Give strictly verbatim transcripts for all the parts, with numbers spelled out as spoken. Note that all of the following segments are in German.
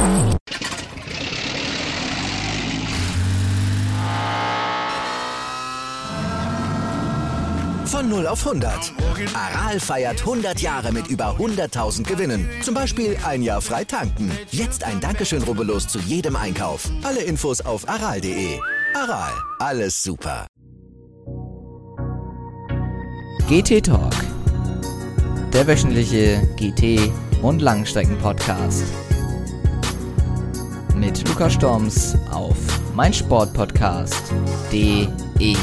Von null auf hundert. Aral feiert hundert Jahre mit über hunderttausend Gewinnen. Zum Beispiel ein Jahr frei tanken. Jetzt ein Dankeschön, rubbellos zu jedem Einkauf. Alle Infos auf aral punkt de. Aral, alles super. G T Talk, der wöchentliche G T- und Langstrecken-Podcast. Mit Lukas Storms auf meinsportpodcast punkt de.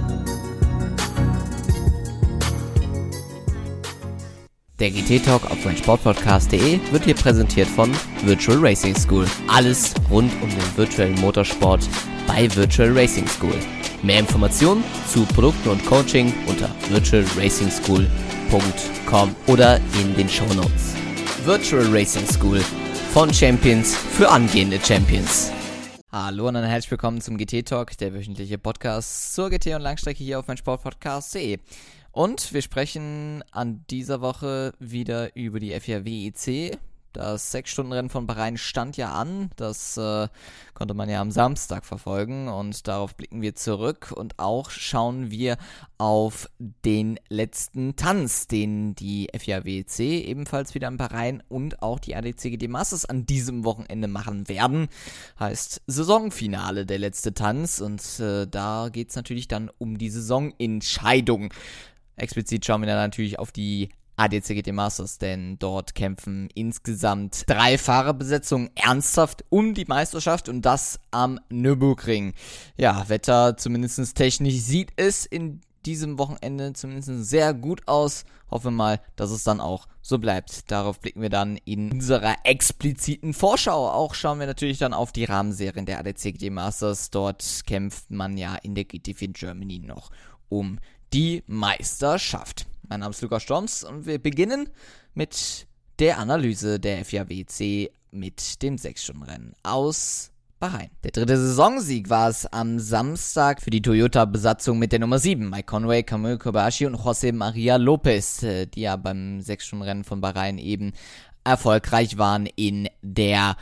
Der G T-Talk auf meinsportpodcast punkt de wird hier präsentiert von Virtual Racing School. Alles rund um den virtuellen Motorsport bei Virtual Racing School. Mehr Informationen zu Produkten und Coaching unter virtual racing school punkt com oder in den Shownotes. Virtual Racing School, von Champions für angehende Champions. Hallo und dann herzlich willkommen zum G T-Talk, der wöchentliche Podcast zur G T- und Langstrecke hier auf meinsportpodcast punkt de. Und wir sprechen an dieser Woche wieder über die F I A W E C. Das sechs-Stunden-Rennen von Bahrain stand ja an. Das äh, konnte man ja am Samstag verfolgen und darauf blicken wir zurück. Und auch schauen wir auf den letzten Tanz, den die F I A W E C ebenfalls wieder in Bahrain und auch die A D C G T Masters an diesem Wochenende machen werden. Heißt Saisonfinale, der letzte Tanz. Und äh, da geht es natürlich dann um die Saisonentscheidung. Explizit schauen wir dann natürlich auf die A D C G T Masters, denn dort kämpfen insgesamt drei Fahrerbesetzungen ernsthaft um die Meisterschaft und das am Nürburgring. Ja, Wetter zumindest technisch sieht es in diesem Wochenende zumindest sehr gut aus. Hoffen wir mal, dass es dann auch so bleibt. Darauf blicken wir dann in unserer expliziten Vorschau. Auch schauen wir natürlich dann auf die Rahmenserien der A D C G T Masters. Dort kämpft man ja in der G T vier Germany noch um die Meisterschaft. Mein Name ist Lukas Storms und wir beginnen mit der Analyse der F I A W E C mit dem sechs-Stunden-Rennen aus Bahrain. Der dritte Saisonsieg war es am Samstag für die Toyota-Besatzung mit der Nummer sieben. Mike Conway, Kamui Kobayashi und José María López, die ja beim sechs-Stunden-Rennen von Bahrain eben erfolgreich waren in der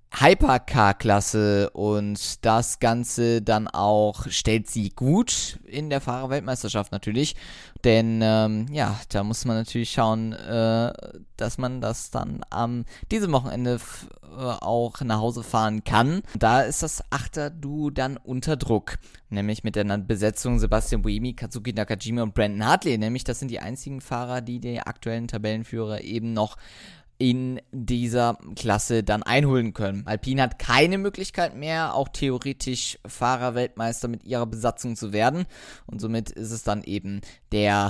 Hypercar-Klasse, und das Ganze dann auch stellt sie gut in der Fahrerweltmeisterschaft natürlich, denn ähm, ja, da muss man natürlich schauen, äh, dass man das dann am diesem Wochenende f- äh, auch nach Hause fahren kann. Da ist das Achter-Duo dann unter Druck, nämlich mit der Besetzung Sebastian Buemi, Kazuki Nakajima und Brandon Hartley, nämlich das sind die einzigen Fahrer, die die aktuellen Tabellenführer eben noch in dieser Klasse dann einholen können. Alpine hat keine Möglichkeit mehr, auch theoretisch Fahrerweltmeister mit ihrer Besatzung zu werden, und somit ist es dann eben der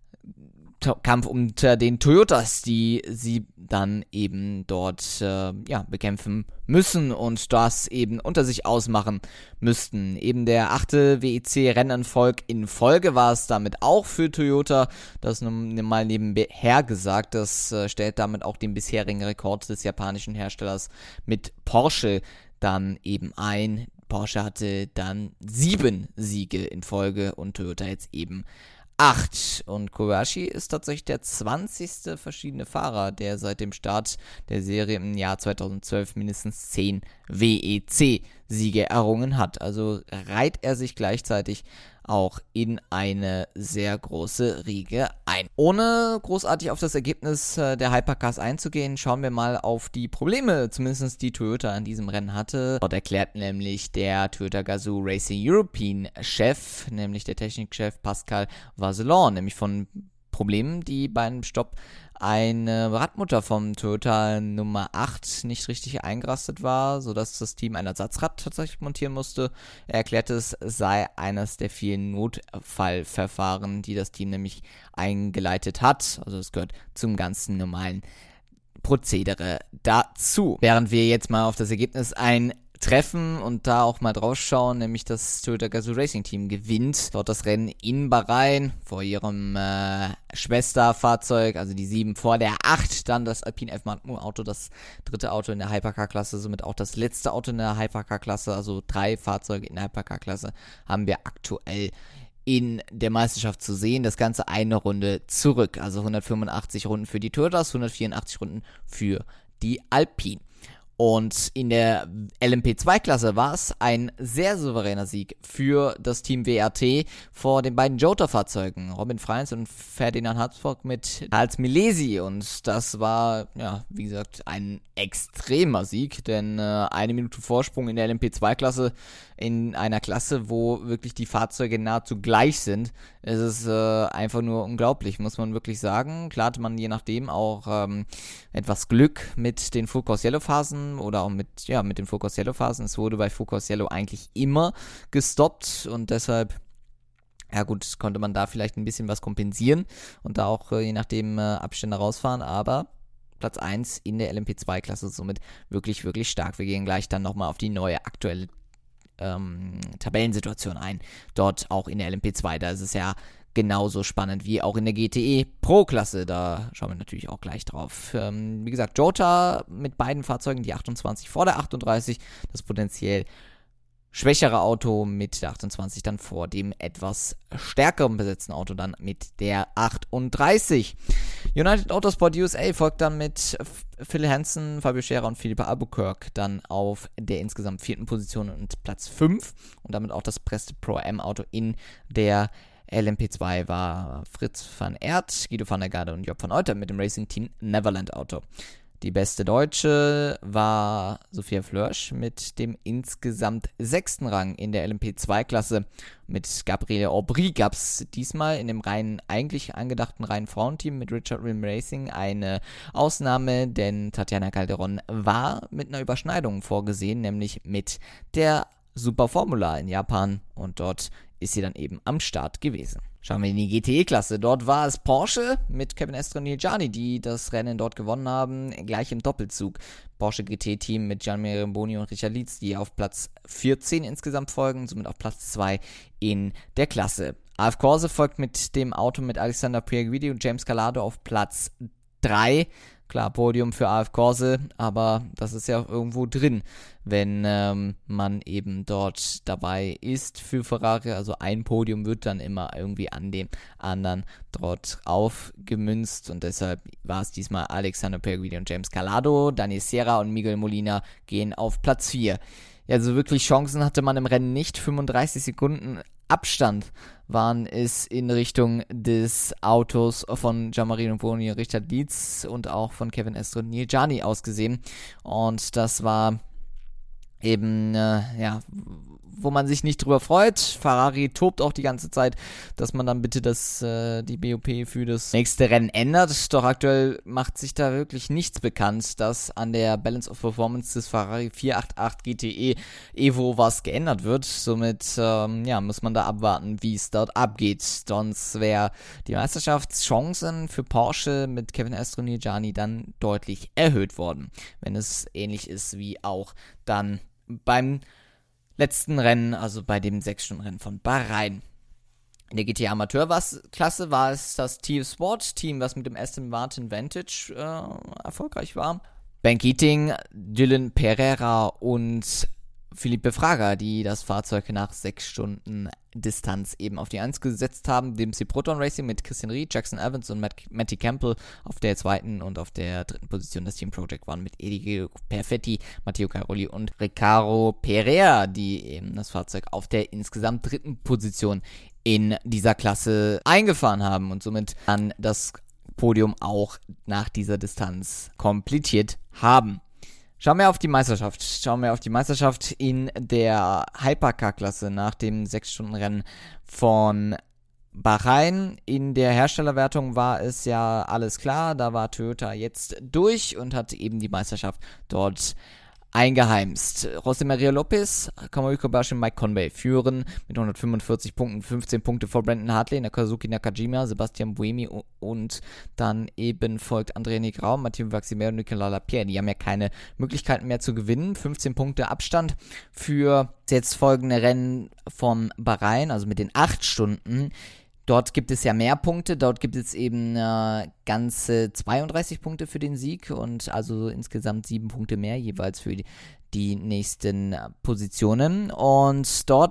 To- Kampf unter den Toyotas, die sie dann eben dort äh, ja, bekämpfen müssen und das eben unter sich ausmachen müssten. Eben der achte W E C-Rennerfolg in Folge war es damit auch für Toyota. Das nun mal nebenher gesagt, das äh, stellt damit auch den bisherigen Rekord des japanischen Herstellers mit Porsche dann eben ein. Porsche hatte dann sieben Siege in Folge und Toyota jetzt eben acht. Und Kobayashi ist tatsächlich der zwanzigste verschiedene Fahrer, der seit dem Start der Serie im Jahr zweitausendzwölf mindestens zehn W E C-Siege errungen hat. Also reiht er sich gleichzeitig auch in eine sehr große Riege ein. Ohne großartig auf das Ergebnis äh, der Hypercars einzugehen, schauen wir mal auf die Probleme, zumindest die Toyota an diesem Rennen hatte. Dort erklärt nämlich der Toyota Gazoo Racing European Chef, nämlich der Technikchef Pascal Vazelon, nämlich von Problemen, die beim Stopp eine Radmutter vom Toyota Nummer acht nicht richtig eingerastet war, sodass das Team ein Ersatzrad tatsächlich montieren musste. Er erklärte, es sei eines der vielen Notfallverfahren, die das Team nämlich eingeleitet hat. Also es gehört zum ganzen normalen Prozedere dazu. Während wir jetzt mal auf das Ergebnis ein treffen und da auch mal drauf schauen, nämlich das Toyota Gazoo Racing Team gewinnt dort das Rennen in Bahrain vor ihrem äh, Schwesterfahrzeug, also die sieben vor der acht, dann das Alpine F-Magno Auto, das dritte Auto in der Hypercar-Klasse, somit auch das letzte Auto in der Hypercar-Klasse, also drei Fahrzeuge in der Hypercar-Klasse haben wir aktuell in der Meisterschaft zu sehen. Das Ganze eine Runde zurück, also hundertfünfundachtzig Runden für die Toyotas, hundertvierundachtzig Runden für die Alpine. Und in der L M P zwei Klasse war es ein sehr souveräner Sieg für das Team W R T vor den beiden Jota-Fahrzeugen, Robin Freins und Ferdinand Hatzbock mit Charles Milesi. Und das war, ja, wie gesagt, ein extremer Sieg, denn äh, eine Minute Vorsprung in der L M P zwei Klasse, in einer Klasse, wo wirklich die Fahrzeuge nahezu gleich sind, ist es äh, einfach nur unglaublich, muss man wirklich sagen. Klar hatte man je nachdem auch ähm, etwas Glück mit den Full Course Yellow Phasen oder auch mit, ja, mit den Full Course Yellow Phasen. Es wurde bei Full Course Yellow eigentlich immer gestoppt und deshalb, ja gut, konnte man da vielleicht ein bisschen was kompensieren und da auch äh, je nachdem äh, Abstände rausfahren, aber Platz eins in der L M P zwei Klasse somit wirklich, wirklich stark. Wir gehen gleich dann nochmal auf die neue aktuelle ähm, Tabellensituation ein. Dort auch in der L M P zwei, da ist es ja genauso spannend wie auch in der G T E Pro-Klasse. Da schauen wir natürlich auch gleich drauf. Ähm, wie gesagt, Jota mit beiden Fahrzeugen, die achtundzwanzig vor der achtunddreißig, das potenziell schwächere Auto mit der achtundzwanzig dann vor dem etwas stärkeren besetzten Auto dann mit der achtunddreißig. United Autosport U S A folgt dann mit Phil Hansen, Fabio Scherer und Philippe Albuquerque dann auf der insgesamt vierten Position und Platz fünf und damit auch das beste Pro-M-Auto in der L M P zwei war Fritz van Aert, Guido van der Garde und Job van Euter mit dem Racing-Team Neverland Auto. Die beste Deutsche war Sophia Flörsch mit dem insgesamt sechsten Rang in der L M P zwei Klasse. Mit Gabriele Aubry gab es diesmal in dem rein eigentlich angedachten reinen Frauenteam mit Richard Rim Racing eine Ausnahme, denn Tatjana Calderon war mit einer Überschneidung vorgesehen, nämlich mit der Super Formula in Japan und dort ist sie dann eben am Start gewesen. Schauen wir in die G T E-Klasse. Dort war es Porsche mit Kevin Estre und Neel Jani, die das Rennen dort gewonnen haben, gleich im Doppelzug. Porsche G T-Team mit Gianni Remboni und Richard Lietz, die auf Platz vierzehn insgesamt folgen, somit auf Platz zwei in der Klasse. A F Corse folgt mit dem Auto mit Alexander Pierguidi und James Calado auf Platz drei. Klar, Podium für A F Corse, aber das ist ja auch irgendwo drin, wenn ähm, man eben dort dabei ist für Ferrari. Also ein Podium wird dann immer irgendwie an dem anderen dort aufgemünzt und deshalb war es diesmal Alexander Pierguidi und James Calado. Dani Sierra und Miguel Molina gehen auf Platz vier. Ja, also wirklich Chancen hatte man im Rennen nicht. fünfunddreißig Sekunden Abstand waren es in Richtung des Autos von Gianmarino Boni, Richard Lietz und auch von Kevin Estre und Neel Jani ausgesehen. Und das war eben, äh, ja, wo man sich nicht drüber freut. Ferrari tobt auch die ganze Zeit, dass man dann bitte das, äh, die B O P für das nächste Rennen ändert. Doch aktuell macht sich da wirklich nichts bekannt, dass an der Balance of Performance des Ferrari vierhundertachtundachtzig G T E Evo was geändert wird. Somit, ähm, ja, muss man da abwarten, wie es dort abgeht. Sonst wäre die Meisterschaftschancen für Porsche mit Kevin Estre und Neel Jani dann deutlich erhöht worden. Wenn es ähnlich ist wie auch dann beim letzten Rennen, also bei dem sechs-Stunden-Rennen von Bahrain. In der G T E Amateurklasse war es das Team Sport Team, was mit dem Aston Martin Vantage äh, erfolgreich war. Ben Keating, Dylan Pereira und Felipe Fraga, die das Fahrzeug nach sechs Stunden Distanz eben auf die eins gesetzt haben. Dem C Proton Racing mit Christian Ried, Jackson Evans und Matt, Matty Campbell auf der zweiten und auf der dritten Position das Team Project One mit Eligio Perfetti, Matteo Caroli und Riccardo Pereira, die eben das Fahrzeug auf der insgesamt dritten Position in dieser Klasse eingefahren haben und somit dann das Podium auch nach dieser Distanz komplettiert haben. Schauen wir auf die Meisterschaft. Schauen wir auf die Meisterschaft in der Hypercar-Klasse nach dem sechs-Stunden-Rennen von Bahrain. In der Herstellerwertung war es ja alles klar. Da war Toyota jetzt durch und hat eben die Meisterschaft dort eingeheimst. José María López, Kamui Kobayashi und Mike Conway führen mit hundertfünfundvierzig Punkten, fünfzehn Punkte vor Brandon Hartley, Nakazuki Nakajima, Sebastian Buemi und dann eben folgt Andrea Negrao, Matteo Vaximer und Nicolas Lapierre. Die haben ja keine Möglichkeiten mehr zu gewinnen. fünfzehn Punkte Abstand für das jetzt folgende Rennen vom Bahrain, also mit den acht Stunden. Dort gibt es ja mehr Punkte, dort gibt es eben äh, ganze zweiunddreißig Punkte für den Sieg und also insgesamt sieben Punkte mehr jeweils für die, die nächsten Positionen. Und dort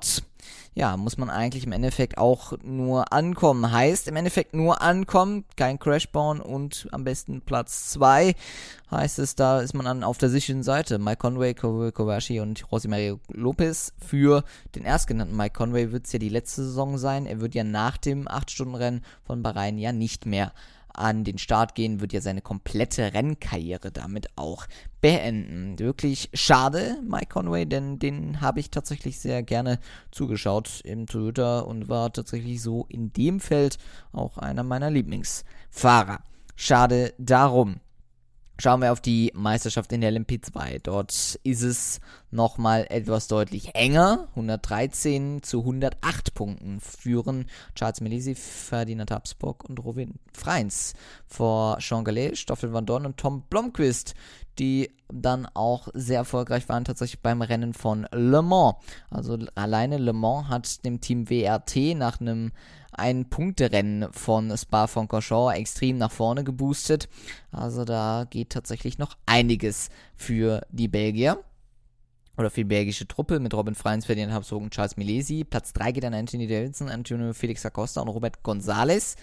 ja, muss man eigentlich im Endeffekt auch nur ankommen. Heißt im Endeffekt nur ankommen, kein Crashborn und am besten Platz zwei. Heißt es, da ist man dann auf der sicheren Seite. Mike Conway, Kobayashi und José María López. Für den erstgenannten Mike Conway wird es ja die letzte Saison sein. Er wird ja nach dem acht Stunden Rennen von Bahrain ja nicht mehr an den Start gehen, wird ja seine komplette Rennkarriere damit auch beenden. Wirklich schade, Mike Conway, denn den habe ich tatsächlich sehr gerne zugeschaut im Toyota und war tatsächlich so in dem Feld auch einer meiner Lieblingsfahrer. Schade darum. Schauen wir auf die Meisterschaft in der L M P zwei. Dort ist es nochmal etwas deutlich enger. hundertdreizehn zu hundertacht Punkten führen Charles Milesi, Ferdinand Habsburg und Robin Freins vor Jean Gallet, Stoffel Van Dorn und Tom Blomqvist, die dann auch sehr erfolgreich waren tatsächlich beim Rennen von Le Mans. Also alleine Le Mans hat dem Team W R T nach einem Ein-Punkte-Rennen von Spa-Francorchamps extrem nach vorne geboostet. Also da geht tatsächlich noch einiges für die Belgier. Oder für die belgische Truppe mit Robin Freins, Ferdinand Habsburg und Charles Milesi. Platz drei geht an Anthony Davidson, Antonio Felix Acosta und Robert González,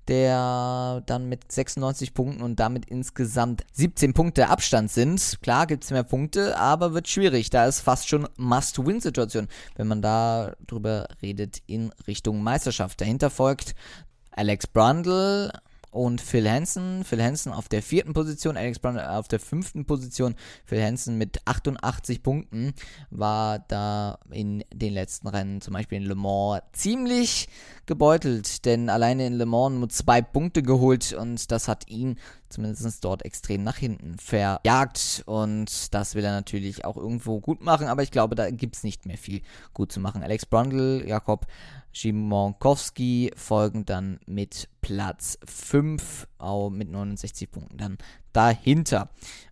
der dann mit sechsundneunzig Punkten und damit insgesamt siebzehn Punkte Abstand sind. Klar gibt es mehr Punkte, aber wird schwierig. Da ist fast schon Must-Win-Situation, wenn man da drüber redet in Richtung Meisterschaft. Dahinter folgt Alex Brundle und Phil Hansen. Phil Hansen auf der vierten Position, Alex Brundle auf der fünften Position. Phil Hansen mit achtundachtzig Punkten war da in den letzten Rennen, zum Beispiel in Le Mans, ziemlich gebeutelt, denn alleine in Le Mans nur zwei Punkte geholt und das hat ihn zumindest dort extrem nach hinten verjagt und das will er natürlich auch irgendwo gut machen, aber ich glaube, da gibt es nicht mehr viel gut zu machen. Alex Brundle, Jakob Szymankowski folgen dann mit Platz fünf, auch mit neunundsechzig Punkten dann dahinter.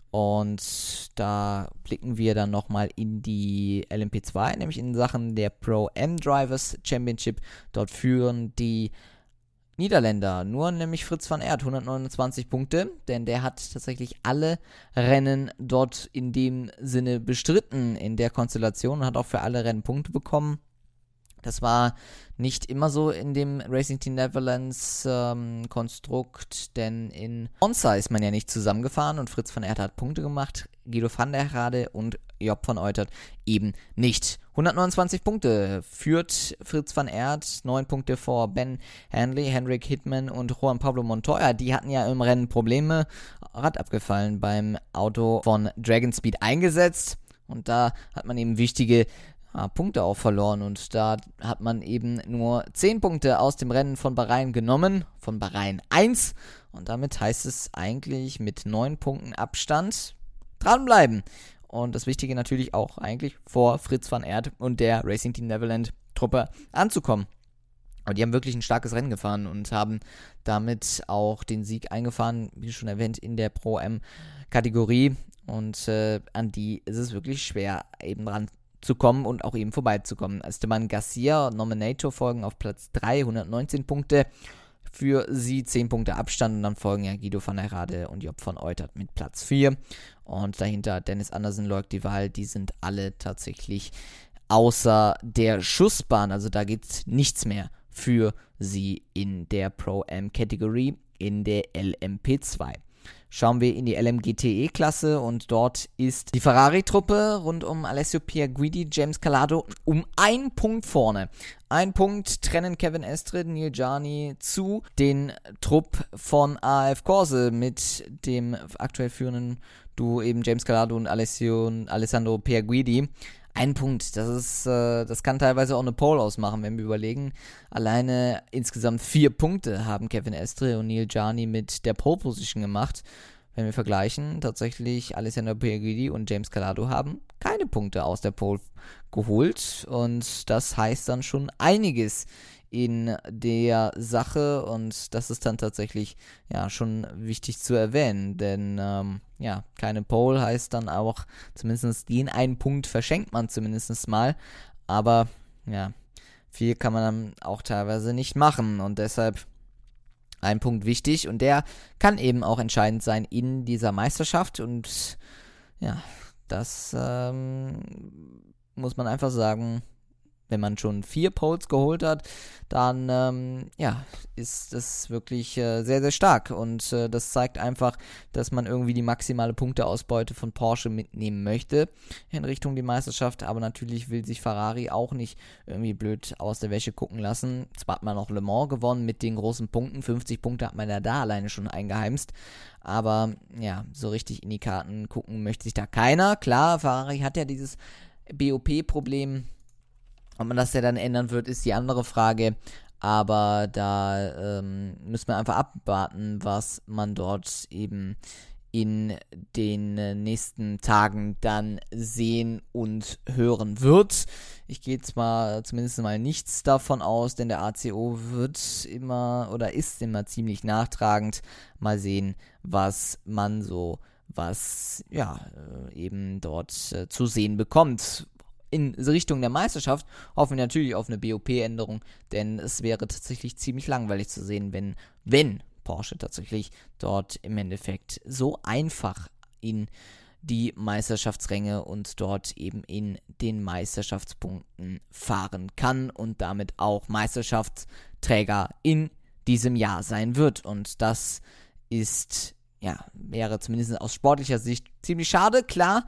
Und da blicken wir dann nochmal in die L M P zwei, nämlich in Sachen der Pro-Am Drivers Championship. Dort führen die Niederländer, nur nämlich Fritz van Aert, hundertneunundzwanzig Punkte, denn der hat tatsächlich alle Rennen dort in dem Sinne bestritten in der Konstellation und hat auch für alle Rennen Punkte bekommen. Das war nicht immer so in dem Racing Team Netherlands ähm, Konstrukt, denn in Monza ist man ja nicht zusammengefahren und Fritz van Aert hat Punkte gemacht, Guido van der Garde und Job van Eutert eben nicht. hundertneunundzwanzig Punkte führt Fritz van Aert, neun Punkte vor Ben Hanley, Henrik Hitman und Juan Pablo Montoya. Die hatten ja im Rennen Probleme, Rad abgefallen beim Auto von Dragon Speed eingesetzt und da hat man eben wichtige Ah, Punkte auch verloren und da hat man eben nur zehn Punkte aus dem Rennen von Bahrain genommen, von Bahrain eins und damit heißt es eigentlich mit neun Punkten Abstand dranbleiben und das Wichtige natürlich auch eigentlich vor Fritz van Aert und der Racing Team Neverland Truppe anzukommen. Aber die haben wirklich ein starkes Rennen gefahren und haben damit auch den Sieg eingefahren, wie schon erwähnt, in der Pro-Am-Kategorie und äh, an die ist es wirklich schwer eben dran zu kommen und auch eben vorbeizukommen. Esteban Garcia, Nominator, folgen auf Platz drei, hundertneunzehn Punkte für sie, zehn Punkte Abstand und dann folgen ja Guido van der Garde und Job van Eutert mit Platz vier und dahinter Dennis Andersen, Loic Duval, die sind alle tatsächlich außer der Schussbahn, also da gibt es nichts mehr für sie in der Pro-Am-Kategorie in der L M P zwei. Schauen wir in die L M G T E-Klasse und dort ist die Ferrari-Truppe rund um Alessio Pierguidi, James Calado um einen Punkt vorne. Ein Punkt trennen Kevin Estre, Neil Gianni zu den Trupp von A F Corse mit dem aktuell führenden Duo eben James Calado und Alessio und Alessandro Pierguidi. Ein Punkt, das ist, äh, das kann teilweise auch eine Pole ausmachen, wenn wir überlegen. Alleine insgesamt vier Punkte haben Kevin Estre und Neil Gianni mit der Pole Position gemacht. Wenn wir vergleichen, tatsächlich Alessandro Pierguidi und James Calado haben keine Punkte aus der Pole geholt und das heißt dann schon einiges in der Sache und das ist dann tatsächlich ja schon wichtig zu erwähnen, denn ähm, ja, keine Pole heißt dann auch, zumindest den einen Punkt verschenkt man zumindest mal, aber ja, viel kann man dann auch teilweise nicht machen und deshalb ein Punkt wichtig und der kann eben auch entscheidend sein in dieser Meisterschaft und ja, das ähm, muss man einfach sagen, wenn man schon vier Poles geholt hat, dann ähm, ja, ist das wirklich äh, sehr, sehr stark. Und äh, das zeigt einfach, dass man irgendwie die maximale Punkteausbeute von Porsche mitnehmen möchte in Richtung die Meisterschaft. Aber natürlich will sich Ferrari auch nicht irgendwie blöd aus der Wäsche gucken lassen. Zwar hat man noch Le Mans gewonnen mit den großen Punkten. fünfzig Punkte hat man ja da alleine schon eingeheimst. Aber ja, so richtig in die Karten gucken möchte sich da keiner. Klar, Ferrari hat ja dieses B O P-Problem. Ob man das ja dann ändern wird, ist die andere Frage. Aber da ähm, müssen wir einfach abwarten, was man dort eben in den äh, nächsten Tagen dann sehen und hören wird. Ich gehe zwar zumindest mal nichts davon aus, denn der A C O wird immer oder ist immer ziemlich nachtragend. Mal sehen, was man so, was ja eben dort äh, zu sehen bekommt. In Richtung der Meisterschaft hoffen wir natürlich auf eine B O P-Änderung, denn es wäre tatsächlich ziemlich langweilig zu sehen, wenn, wenn Porsche tatsächlich dort im Endeffekt so einfach in die Meisterschaftsränge und dort eben in den Meisterschaftspunkten fahren kann und damit auch Meisterschaftsträger in diesem Jahr sein wird. Und das ist, ja, wäre zumindest aus sportlicher Sicht ziemlich schade. Klar,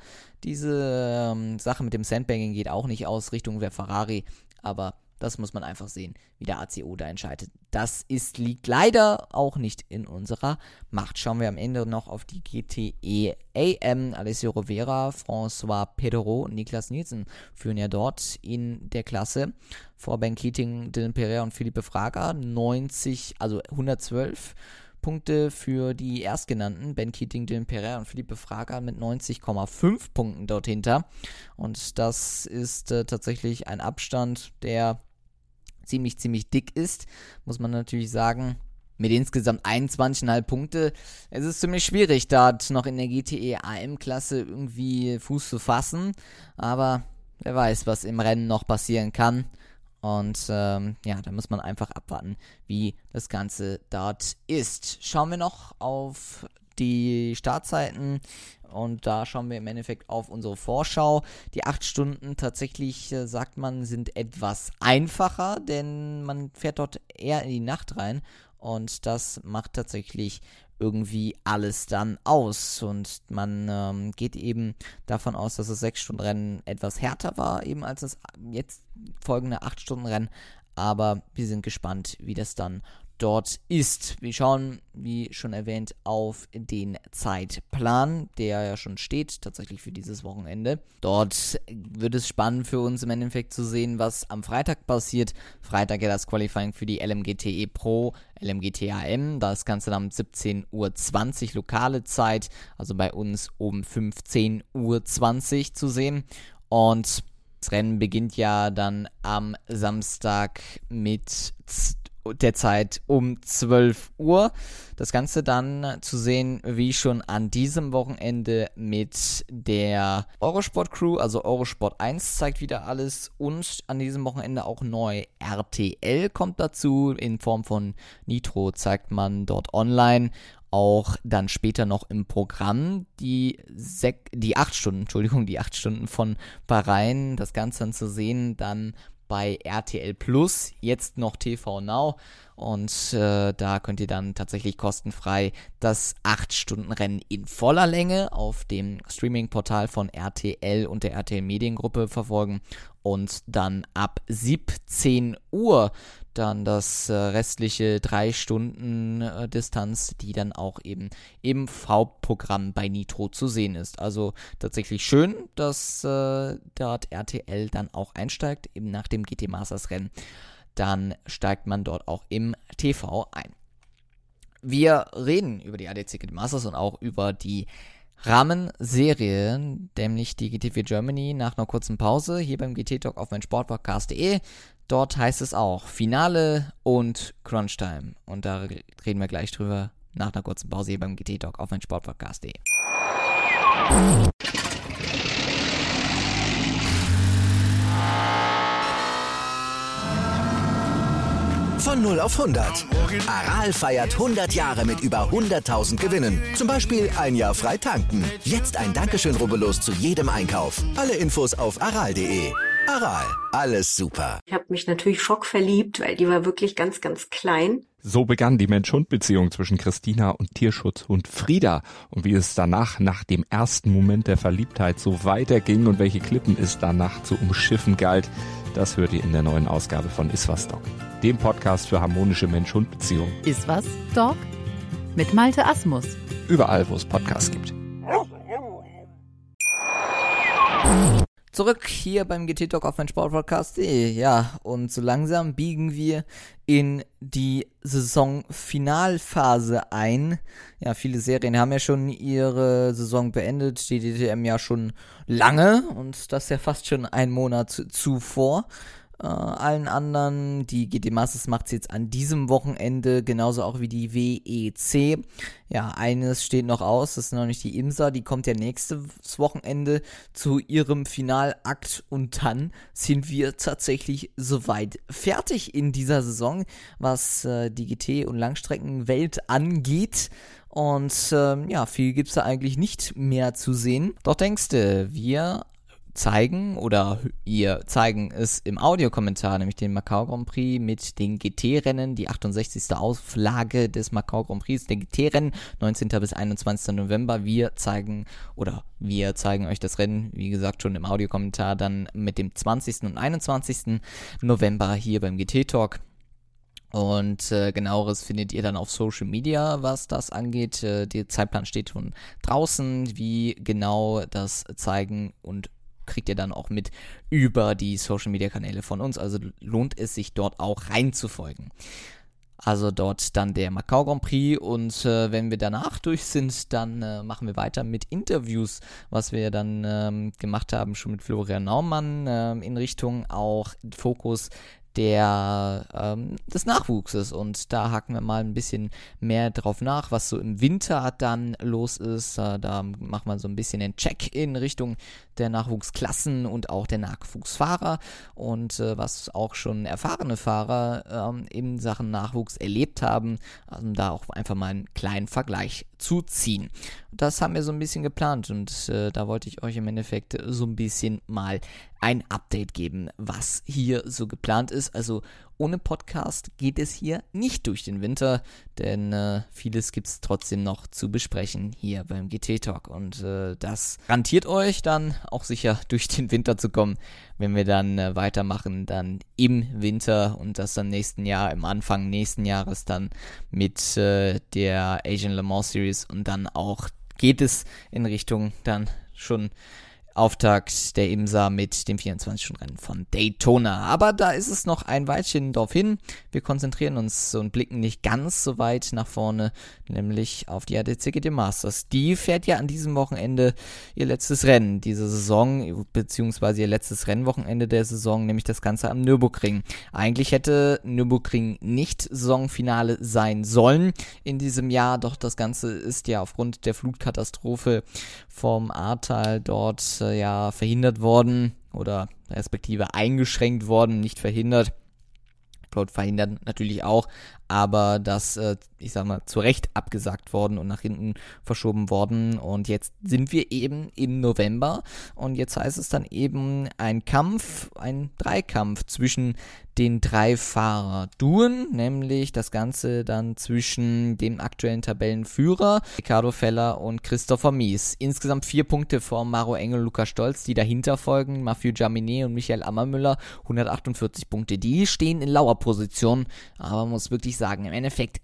diese ähm, Sache mit dem Sandbagging geht auch nicht aus Richtung der Ferrari, aber das muss man einfach sehen, wie der A C O da entscheidet. Das ist, liegt leider auch nicht in unserer Macht. Schauen wir am Ende noch auf die G T E A M. Alessio Rovera, François Pedro und Niklas Nielsen führen ja dort in der Klasse. Vor Ben Keating, Dylan Pereira und Felipe Fraga. neunzig, also hundertzwölf Punkte für die Erstgenannten, Ben Keating, Dylan Pereira und Felipe Fraga mit neunzig Komma fünf Punkten dort hinter. Und das ist äh, tatsächlich ein Abstand, der ziemlich, ziemlich dick ist, muss man natürlich sagen. Mit insgesamt einundzwanzig Komma fünf Punkte. Es ist ziemlich schwierig, dort noch in der G T E A M-Klasse irgendwie Fuß zu fassen. Aber wer weiß, was im Rennen noch passieren kann. Und ähm, ja, da muss man einfach abwarten, wie das Ganze dort ist. Schauen wir noch auf die Startzeiten und da schauen wir im Endeffekt auf unsere Vorschau. Die acht Stunden tatsächlich, äh, sagt man, sind etwas einfacher, denn man fährt dort eher in die Nacht rein und das macht tatsächlich irgendwie alles dann aus und man ähm, geht eben davon aus, dass das sechs Stunden Rennen etwas härter war, eben als das jetzt folgende acht Stunden Rennen, aber wir sind gespannt, wie das dann dort ist. Wir schauen, wie schon erwähnt, auf den Zeitplan, der ja schon steht, tatsächlich für dieses Wochenende. Dort wird es spannend für uns im Endeffekt zu sehen, was am Freitag passiert. Freitag ja das Qualifying für die L M G T E Pro, L M G T A M, das Ganze dann um siebzehn Uhr zwanzig lokale Zeit, also bei uns um fünfzehn Uhr zwanzig zu sehen. Und das Rennen beginnt ja dann am Samstag mit der Zeit um zwölf Uhr. Das Ganze dann zu sehen, wie schon an diesem Wochenende mit der Eurosport Crew, also Eurosport eins zeigt wieder alles und an diesem Wochenende auch neu R T L kommt dazu, in Form von Nitro zeigt man dort online. Auch dann später noch im Programm die sek- die acht Stunden, Entschuldigung, die acht Stunden von Bahrain, das Ganze dann zu sehen, dann bei R T L Plus, jetzt noch T V Now und äh, da könnt ihr dann tatsächlich kostenfrei das acht Stunden Rennen in voller Länge auf dem Streaming-Portal von R T L und der R T L Mediengruppe verfolgen und dann ab siebzehn Uhr dann das äh, restliche drei Stunden äh, Distanz, die dann auch eben im Hauptprogramm bei Nitro zu sehen ist. Also tatsächlich schön, dass äh, dort R T L dann auch einsteigt, eben nach dem G T Masters Rennen. Dann steigt man dort auch im T V ein. Wir reden über die A D A C G T Masters und auch über die Rahmenserie, nämlich die G T vier Germany nach einer kurzen Pause hier beim G T Talk auf meinsportpodcast punkt de. Dort heißt es auch Finale und Crunchtime. Und da reden wir gleich drüber nach einer kurzen Pause hier beim G T Talk auf meinsportpodcast punkt de. Von null auf hundert. Aral feiert hundert Jahre mit über hunderttausend Gewinnen. Zum Beispiel ein Jahr frei tanken. Jetzt ein Dankeschön, rubbellos zu jedem Einkauf. Alle Infos auf aral punkt de. Aral, alles super. Ich habe mich natürlich schockverliebt, weil die war wirklich ganz, ganz klein. So begann die Mensch-Hund-Beziehung zwischen Christina und Tierschutzhund Frieda. Und wie es danach, nach dem ersten Moment der Verliebtheit, so weiterging und welche Klippen es danach zu umschiffen galt, das hört ihr in der neuen Ausgabe von Iswas Dog, dem Podcast für harmonische Mensch-Hund-Beziehungen. Iswas Dog mit Malte Asmus. Überall, wo es Podcasts gibt. Zurück hier beim G T Talk auf mein Sportpodcast punkt de. Ja, und so langsam biegen wir in die Saisonfinalphase ein. Ja, viele Serien haben ja schon ihre Saison beendet, die D T M ja schon lange und das ja fast schon einen Monat zuvor. Äh, allen anderen, die G T Masters macht es jetzt an diesem Wochenende, genauso auch wie die W E C. Ja, eines steht noch aus, das ist noch nicht die IMSA, die kommt ja nächstes Wochenende zu ihrem Finalakt und dann sind wir tatsächlich soweit fertig in dieser Saison, was äh, die G T- und Langstreckenwelt angeht. Und ähm, ja, viel gibt's da eigentlich nicht mehr zu sehen. Doch denkst du, wir zeigen oder ihr zeigen es im Audiokommentar, nämlich den Macau Grand Prix mit den G T-Rennen, die achtundsechzigste Auflage des Macau Grand Prix, der G T-Rennen, neunzehnten bis einundzwanzigsten November. Wir zeigen oder wir zeigen euch das Rennen, wie gesagt, schon im Audiokommentar dann mit dem zwanzigsten und einundzwanzigsten November hier beim G T-Talk. Und äh, genaueres findet ihr dann auf Social Media, was das angeht. Äh, der Zeitplan steht schon draußen, wie genau das zeigen und kriegt ihr dann auch mit über die Social-Media-Kanäle von uns, also lohnt es sich dort auch reinzufolgen. Also dort dann der Macau Grand Prix und äh, wenn wir danach durch sind, dann äh, machen wir weiter mit Interviews, was wir dann ähm, gemacht haben, schon mit Florian Naumann äh, in Richtung auch Fokus der ähm, des Nachwuchses und da haken wir mal ein bisschen mehr drauf nach, was so im Winter dann los ist. Äh, da machen wir so ein bisschen den Check in Richtung der Nachwuchsklassen und auch der Nachwuchsfahrer und äh, was auch schon erfahrene Fahrer ähm, in Sachen Nachwuchs erlebt haben, um da auch einfach mal einen kleinen Vergleich zu ziehen. Das haben wir so ein bisschen geplant und äh, da wollte ich euch im Endeffekt so ein bisschen mal ein Update geben, was hier so geplant ist. Also ohne Podcast geht es hier nicht durch den Winter, denn äh, vieles gibt es trotzdem noch zu besprechen hier beim G T-Talk und äh, das garantiert euch dann auch sicher durch den Winter zu kommen, wenn wir dann äh, weitermachen, dann im Winter und das dann nächsten Jahr, im Anfang nächsten Jahres dann mit äh, der Asian Le Mans Series und dann auch geht es in Richtung dann schon Auftakt der IMSA mit dem vierundzwanzig-Stunden-Rennen von Daytona. Aber da ist es noch ein Weilchen drauf hin. Wir konzentrieren uns und blicken nicht ganz so weit nach vorne, nämlich auf die A D A C G T Masters. Die fährt ja an diesem Wochenende ihr letztes Rennen diese Saison, beziehungsweise ihr letztes Rennwochenende der Saison, nämlich das Ganze am Nürburgring. Eigentlich hätte Nürburgring nicht Saisonfinale sein sollen in diesem Jahr, doch das Ganze ist ja aufgrund der Flutkatastrophe vom Ahrtal dort äh, ja verhindert worden oder respektive eingeschränkt worden, nicht verhindert. Upload verhindert natürlich auch, aber das, äh, ich sag mal, zu Recht abgesagt worden und nach hinten verschoben worden. Und jetzt sind wir eben im November und jetzt heißt es dann eben ein Kampf, ein Dreikampf zwischen den drei Fahrer-Duen, nämlich das Ganze dann zwischen dem aktuellen Tabellenführer Ricardo Feller und Christopher Mies. Insgesamt vier Punkte vor Maro Engel und Lukas Stolz, die dahinter folgen, Mathieu Jaminet und Michael Ammermüller, hundertachtundvierzig Punkte. Die stehen in Lauerposition, aber man muss wirklich sagen, im Endeffekt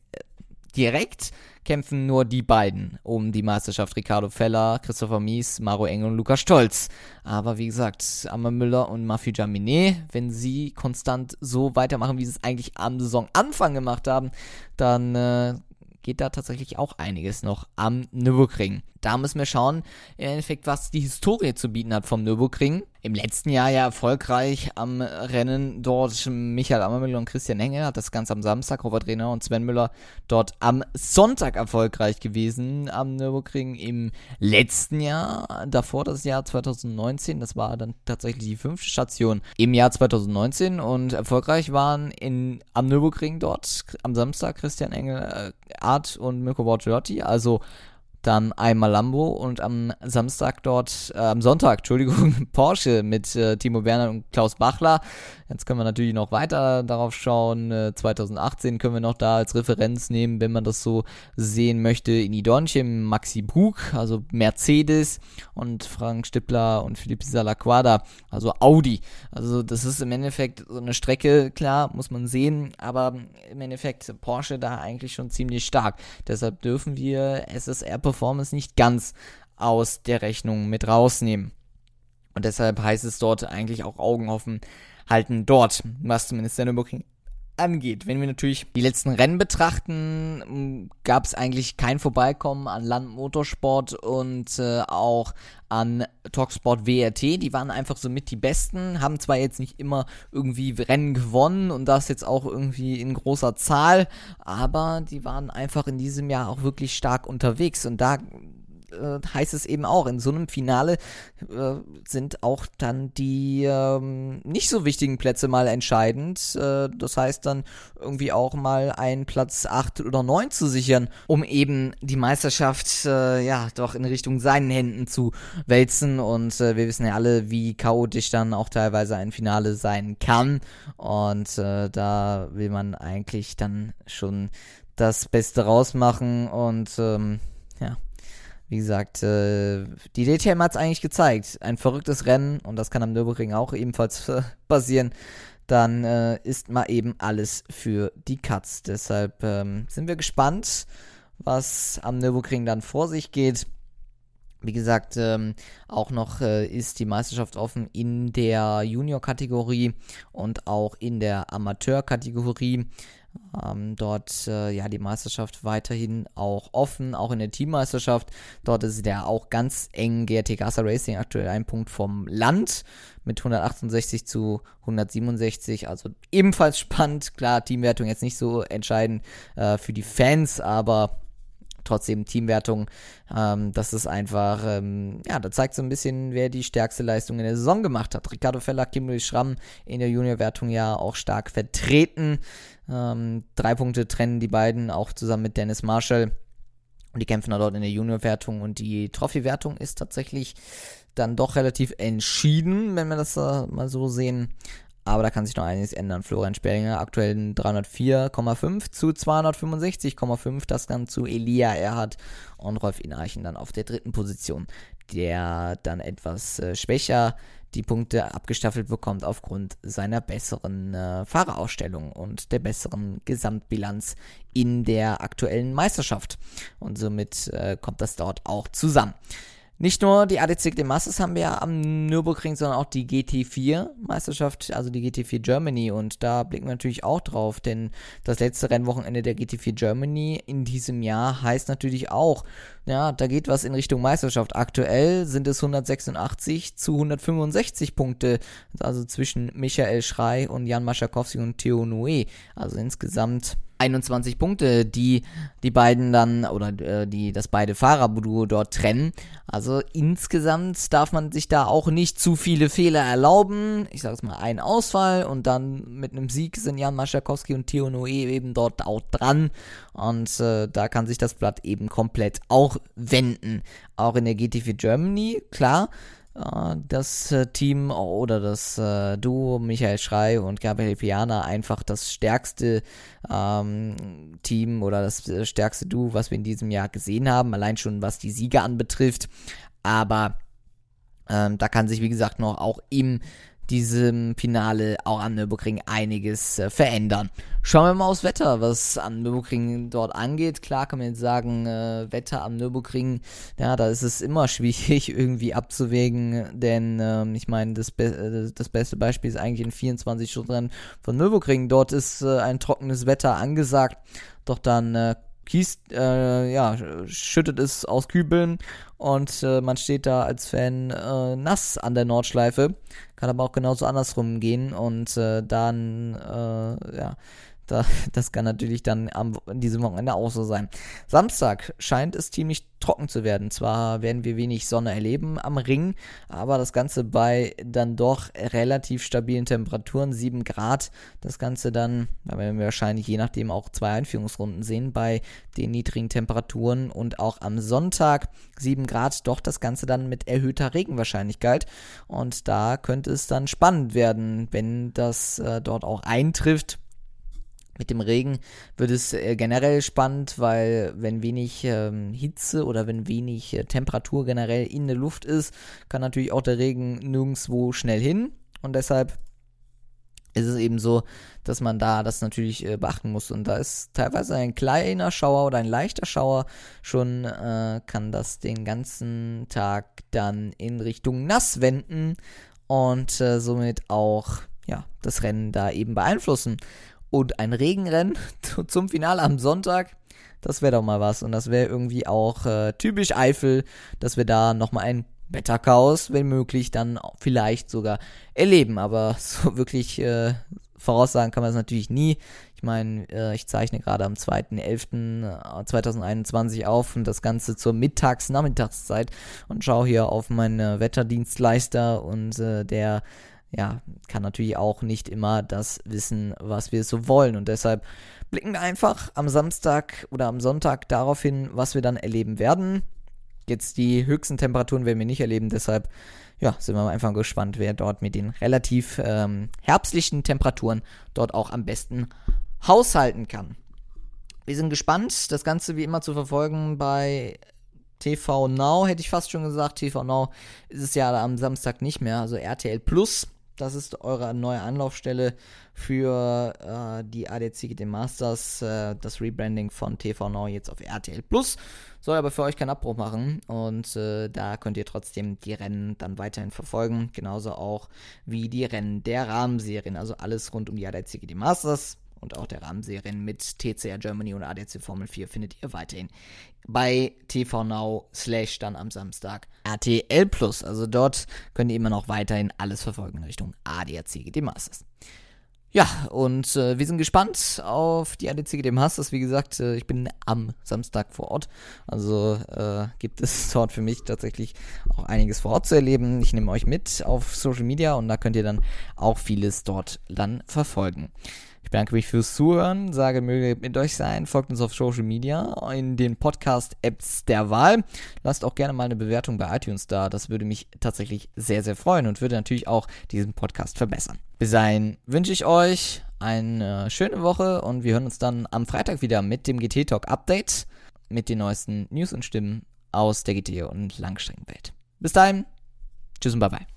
direkt kämpfen nur die beiden um die Meisterschaft. Ricardo Feller, Christopher Mies, Maro Engel und Lukas Stolz. Aber wie gesagt, Ammermüller und Mathieu Jaminet, wenn sie konstant so weitermachen, wie sie es eigentlich am Saisonanfang gemacht haben, dann äh, geht da tatsächlich auch einiges noch am Nürburgring. Da müssen wir schauen, im Endeffekt, was die Historie zu bieten hat vom Nürburgring. Im letzten Jahr ja erfolgreich am Rennen dort Michael Ammermüller und Christian Engel, hat das Ganze am Samstag, Robert Rehner und Sven Müller dort am Sonntag erfolgreich gewesen am Nürburgring im letzten Jahr. Davor das Jahr zweitausendneunzehn, das war dann tatsächlich die fünfte Station im Jahr zweitausendneunzehn und erfolgreich waren in, am Nürburgring dort am Samstag Christian Engel, äh, Art und Mirko Bortolotti, also dann einmal Lambo und am Samstag dort, äh, am Sonntag, Entschuldigung, Porsche mit äh, Timo Werner und Klaus Bachler. Jetzt können wir natürlich noch weiter darauf schauen. Äh, zwanzig achtzehn können wir noch da als Referenz nehmen, wenn man das so sehen möchte. Ini Dornchen, Maxi Brug, also Mercedes und Frank Stippler und Philippe Salaquada, also Audi. Also das ist im Endeffekt so eine Strecke, klar, muss man sehen, aber im Endeffekt Porsche da eigentlich schon ziemlich stark. Deshalb dürfen wir S S R Performance nicht ganz aus der Rechnung mit rausnehmen. Und deshalb heißt es dort eigentlich auch Augen offen halten dort, was zumindest der Nürburgring angeht. Wenn wir natürlich die letzten Rennen betrachten, gab es eigentlich kein Vorbeikommen an Land Motorsport und äh, auch an Talksport W R T. Die waren einfach so mit die Besten, haben zwar jetzt nicht immer irgendwie Rennen gewonnen und das jetzt auch irgendwie in großer Zahl, aber die waren einfach in diesem Jahr auch wirklich stark unterwegs und da heißt es eben auch, in so einem Finale äh, sind auch dann die ähm, nicht so wichtigen Plätze mal entscheidend. Äh, das heißt dann irgendwie auch mal einen Platz acht oder neun zu sichern, um eben die Meisterschaft äh, ja doch in Richtung seinen Händen zu wälzen. Und äh, wir wissen ja alle, wie chaotisch dann auch teilweise ein Finale sein kann. Und äh, da will man eigentlich dann schon das Beste rausmachen und ähm, ja. Wie gesagt, äh, die D T M hat es eigentlich gezeigt. Ein verrücktes Rennen, und das kann am Nürburgring auch ebenfalls äh, passieren, dann äh, ist mal eben alles für die Katz. Deshalb ähm, sind wir gespannt, was am Nürburgring dann vor sich geht. Wie gesagt, ähm, auch noch äh, ist die Meisterschaft offen in der Junior-Kategorie und auch in der Amateur-Kategorie. Ähm, dort äh, ja die Meisterschaft weiterhin auch offen, auch in der Teammeisterschaft. Dort ist der auch ganz eng. G R T Gasser Racing aktuell ein Punkt vom Land mit hundertachtundsechzig zu hundertsiebenundsechzig. Also ebenfalls spannend. Klar, Teamwertung jetzt nicht so entscheidend äh, für die Fans, aber trotzdem Teamwertung, ähm, das ist einfach, ähm, ja, da zeigt so ein bisschen, wer die stärkste Leistung in der Saison gemacht hat. Ricardo Feller, Kimberly Schramm in der Juniorwertung ja auch stark vertreten. Ähm, drei Punkte trennen die beiden, auch zusammen mit Dennis Marshall. Und die kämpfen da dort in der Juniorwertung und die Trophy-Wertung ist tatsächlich dann doch relativ entschieden, wenn wir das äh, mal so sehen. Aber da kann sich noch einiges ändern. Florian Sperlinger aktuell dreihundertvier Komma fünf zu zweihundertfünfundsechzig Komma fünf. Das dann zu Elia Erhardt und Rolf Inarchen dann auf der dritten Position, der dann etwas äh, schwächer die Punkte abgestaffelt bekommt aufgrund seiner besseren äh, Fahrerausstellung und der besseren Gesamtbilanz in der aktuellen Meisterschaft. Und somit äh, kommt das dort auch zusammen. Nicht nur die A D C C Masters haben wir ja am Nürburgring, sondern auch die G T vier Meisterschaft, also die G T vier Germany, und da blicken wir natürlich auch drauf, denn das letzte Rennwochenende der G T vier Germany in diesem Jahr heißt natürlich auch, ja, da geht was in Richtung Meisterschaft. Aktuell sind es hundertsechsundachtzig zu hundertfünfundsechzig Punkte, also zwischen Michael Schrey und Jan Maschakowski und Theo Noué, also insgesamt einundzwanzig Punkte, die die beiden dann, oder äh, die das beide Fahrerduo dort trennen. Also insgesamt darf man sich da auch nicht zu viele Fehler erlauben. Ich sage es mal, ein Ausfall und dann mit einem Sieg sind Jan Maschakowski und Theo Noué eben dort auch dran. Und äh, da kann sich das Blatt eben komplett auch wenden. Auch in der G T vier Germany, klar. Das Team oder das äh, Duo Michael Schrey und Gabriel Piana einfach das stärkste ähm, Team oder das stärkste Duo, was wir in diesem Jahr gesehen haben, allein schon was die Sieger anbetrifft, aber ähm, da kann sich wie gesagt noch auch im diesem Finale auch am Nürburgring einiges äh, verändern. Schauen wir mal aufs Wetter, was am Nürburgring dort angeht. Klar kann man jetzt sagen, äh, Wetter am Nürburgring, ja, da ist es immer schwierig irgendwie abzuwägen, denn ähm, ich meine, das, Be- äh, das beste Beispiel ist eigentlich ein vierundzwanzig-Stunden-Rennen von Nürburgring. Dort ist äh, ein trockenes Wetter angesagt, doch dann äh, Kies, äh, ja, schüttet es aus Kübeln und äh, man steht da als Fan äh, nass an der Nordschleife. Kann aber auch genauso andersrum gehen und äh, dann, äh, ja, Da, das kann natürlich dann am diesem Wochenende auch so sein. Samstag scheint es ziemlich trocken zu werden. Zwar werden wir wenig Sonne erleben am Ring, aber das Ganze bei dann doch relativ stabilen Temperaturen, sieben Grad. Das Ganze dann, da werden wir wahrscheinlich je nachdem auch zwei Einführungsrunden sehen bei den niedrigen Temperaturen. Und auch am Sonntag sieben Grad, doch das Ganze dann mit erhöhter Regenwahrscheinlichkeit. Und da könnte es dann spannend werden, wenn das äh, dort auch eintrifft. Mit dem Regen wird es äh, generell spannend, weil wenn wenig ähm, Hitze oder wenn wenig äh, Temperatur generell in der Luft ist, kann natürlich auch der Regen nirgendwo schnell hin. Und deshalb ist es eben so, dass man da das natürlich äh, beachten muss. Und da ist teilweise ein kleiner Schauer oder ein leichter Schauer schon, äh, kann das den ganzen Tag dann in Richtung nass wenden und äh, somit auch ja das Rennen da eben beeinflussen. Und ein Regenrennen zum Finale am Sonntag, das wäre doch mal was. Und das wäre irgendwie auch äh, typisch Eifel, dass wir da nochmal ein Wetterchaos, wenn möglich, dann vielleicht sogar erleben. Aber so wirklich äh, voraussagen kann man es natürlich nie. Ich meine, äh, ich zeichne gerade am zweiten elften zweitausendeinundzwanzig auf und das Ganze zur Mittags-Nachmittagszeit und schaue hier auf meinen Wetterdienstleister und äh, der ja, kann natürlich auch nicht immer das wissen, was wir so wollen. Und deshalb blicken wir einfach am Samstag oder am Sonntag darauf hin, was wir dann erleben werden. Jetzt die höchsten Temperaturen werden wir nicht erleben, deshalb ja, sind wir einfach gespannt, wer dort mit den relativ ähm, herbstlichen Temperaturen dort auch am besten haushalten kann. Wir sind gespannt, das Ganze wie immer zu verfolgen bei T V Now, hätte ich fast schon gesagt. T V Now ist es ja am Samstag nicht mehr, also R T L Plus. Das ist eure neue Anlaufstelle für äh, die A D A C G T Masters. Äh, das Rebranding von T V Now jetzt auf R T L Plus. Soll aber für euch keinen Abbruch machen. Und äh, da könnt ihr trotzdem die Rennen dann weiterhin verfolgen. Genauso auch wie die Rennen der Rahmenserien. Also alles rund um die A D A C G T Masters. Und auch der Rahmenserien mit T C R Germany und A D A C Formel vier findet ihr weiterhin bei T V Now slash dann am Samstag R T L Plus. Also dort könnt ihr immer noch weiterhin alles verfolgen in Richtung A D A C G T Masters. Ja, und äh, wir sind gespannt auf die A D A C G T Masters. Wie gesagt, äh, ich bin am Samstag vor Ort. Also äh, gibt es dort für mich tatsächlich auch einiges vor Ort zu erleben. Ich nehme euch mit auf Social Media und da könnt ihr dann auch vieles dort dann verfolgen. Ich bedanke mich fürs Zuhören, sage, möge mit euch sein, folgt uns auf Social Media, in den Podcast-Apps der Wahl. Lasst auch gerne mal eine Bewertung bei iTunes da, das würde mich tatsächlich sehr, sehr freuen und würde natürlich auch diesen Podcast verbessern. Bis dahin wünsche ich euch eine schöne Woche und wir hören uns dann am Freitag wieder mit dem G T Talk Update, mit den neuesten News und Stimmen aus der G T und Langstreckenwelt. Bis dahin, tschüss und bye bye.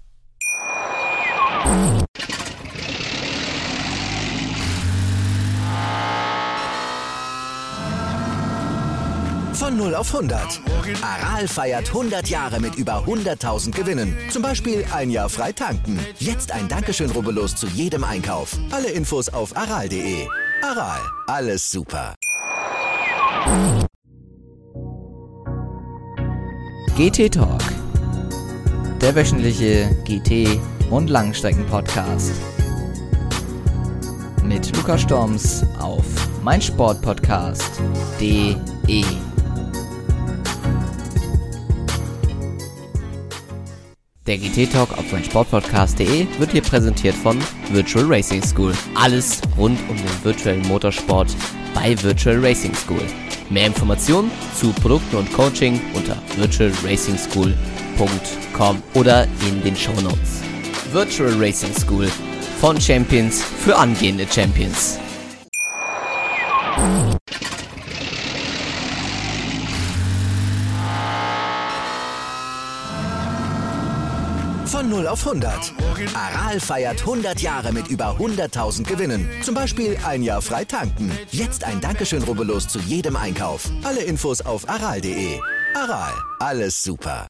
Von null auf hundert. Aral feiert hundert Jahre mit über hunderttausend Gewinnen. Zum Beispiel ein Jahr frei tanken. Jetzt ein Dankeschön, rubbellos zu jedem Einkauf. Alle Infos auf aral punkt de. Aral, alles super. G T Talk. Der wöchentliche G T- und Langstrecken-Podcast. Mit Lukas Storms auf meinsportpodcast punkt de. Der G T Talk auf meinsportpodcast punkt de wird hier präsentiert von Virtual Racing School. Alles rund um den virtuellen Motorsport bei Virtual Racing School. Mehr Informationen zu Produkten und Coaching unter virtual racing school punkt com oder in den Shownotes. Virtual Racing School, von Champions für angehende Champions. Von null auf hundert. Aral feiert hundert Jahre mit über hunderttausend Gewinnen. Zum Beispiel ein Jahr frei tanken. Jetzt ein Dankeschön, rubbellos zu jedem Einkauf. Alle Infos auf aral punkt de. Aral, alles super.